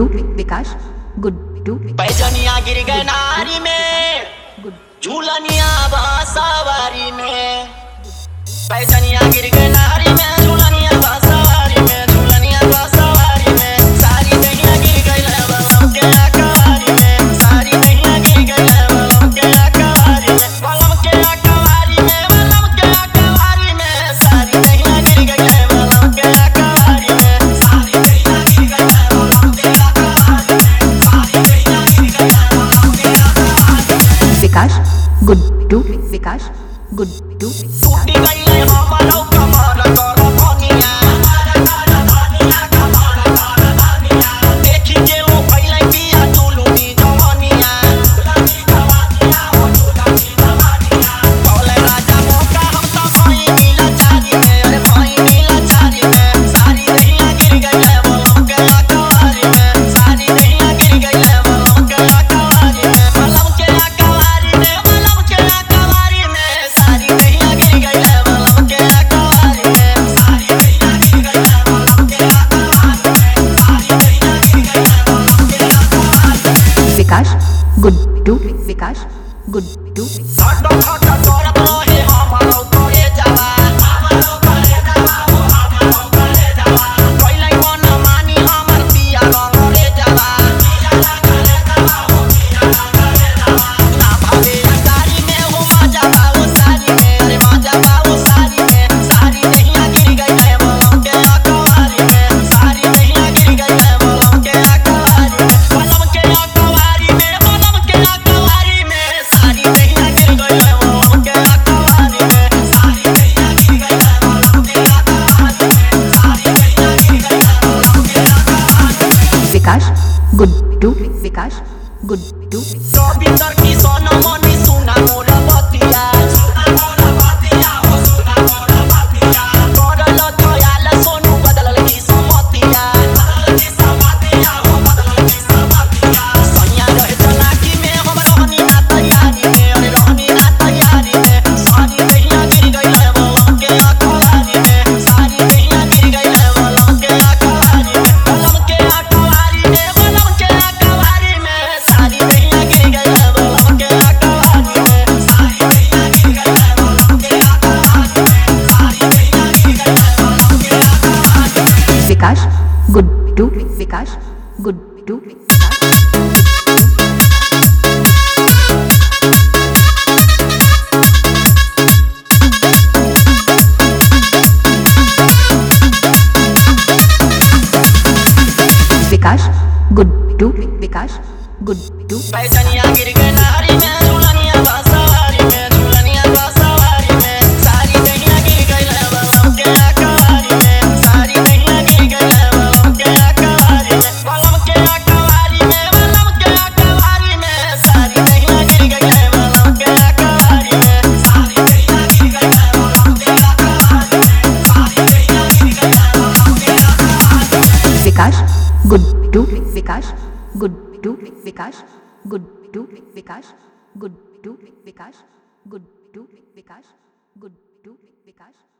Two Vikas Guddu पैजनिया गिर गए नारी में, झूलनिया बांसवारी में। पैजनिया गिर गए नारी में, झूलनिया बांसवारी में, झूलनिया बांसवारी में। सारी दहिया गिर गई बलम के अकवारी में, सारी दहिया गिर गई बलम के अकवारी में, बलम के अकवारी में, बलम के अकवारी में। सारी दहिया गिर गई बलम के अकवारी में, सारी दहिया गिर गई बलम के अकवारी में, सारी दहिया गिर गई बलम के अकवारी में। विकास गुड टू विकास गुड टू टूटी गई है हमारो कमर कर धनिया, देखी के वो पहले पिया जुलूमी जवानिया। बोले राजा मौका हम तो भाई नीला चारी में, अरे भाई नीला चारी में। सारी दहिया गिर गई है बलम के अकवारी में, सारी दहिया गिर गई है बलम के अकवारी में, बलम के अकवारी में, बलम के अकवारी में। सारी दहिया गिर गई है बलम के अकवारी में, सारी दहिया गिर गई है बलम के अकवारी में, सारी दहिया गिर गई है बलम के अकवारी में। विकास गुड टू विकास गुड टू धड़क धड़क करत रहे हमारो करे जावा, हमारो करे जावा, वो हमारो करे जावा। पहिले मन मानी हमर पिया रंग रे जावा, पिया रंग रे जावा, वो पिया रंग रे जावा। ना भावे सारी में वो मजा बा वो सारी में, अरे मजा बा वो सारी में। सारी दहिया गिर गई है बलम के अकवारी में, सारी दहिया गिर गई है बलम के अकवारी में, बलम के अकवारी में, बलम के अकवारी में। सारी दहिया गिर गई है बलम के अकवारी में, सारी दहिया गिर गई है बलम के अकवारी में, सारी दहिया गिर गई है बलम के अकवारी में। विकास गुड टू विकास गुड टू रविंदर की सोनमणि सुना मोर बतिया, सुना मोर बतिया, हो सुना मोर बतिया। करल थयाल सोनू बदलल की समतिया, बदलल की समतिया, हो बदलल की समतिया। सैया रहे चलाकी में हम रहनी ना तैयारी में, अरे रहनी ना तैयारी में। सारी दहिया गिर गई है बलम के अकवारी में, सारी दहिया गिर गई है बलम के अकवारी में, बलम के अकवारी में, बलम के अकवारी में। सारी दहिया गिर गई है बलम के अकवारी में, सारी दहिया गिर गई है बलम के अकवारी में, सारी दहिया गिर गई है बलम के अकवारी में। Vikas Guddu Vikas Guddu Vikas Guddu Vikas Guddu पैजनिया गिर गए नारी में, झूलनिया बांसवारी में, झूलनिया बांसवारी में। सारी दहिया गिर गई है बलम के अकवारी में, सारी दहिया गिर गई है बलम के अकवारी में, बलम के अकवारी में, बलम के अकवारी में। सारी दहिया गिर गई है बलम के अकवारी में, सारी दहिया गिर गई है बलम के अकवारी में, सारी दहिया गिर गई है बलम के अकवारी में। Vikas Guddu Vikas Guddu Vikas Guddu Vikas Guddu Vikas Guddu Vikas Guddu विकास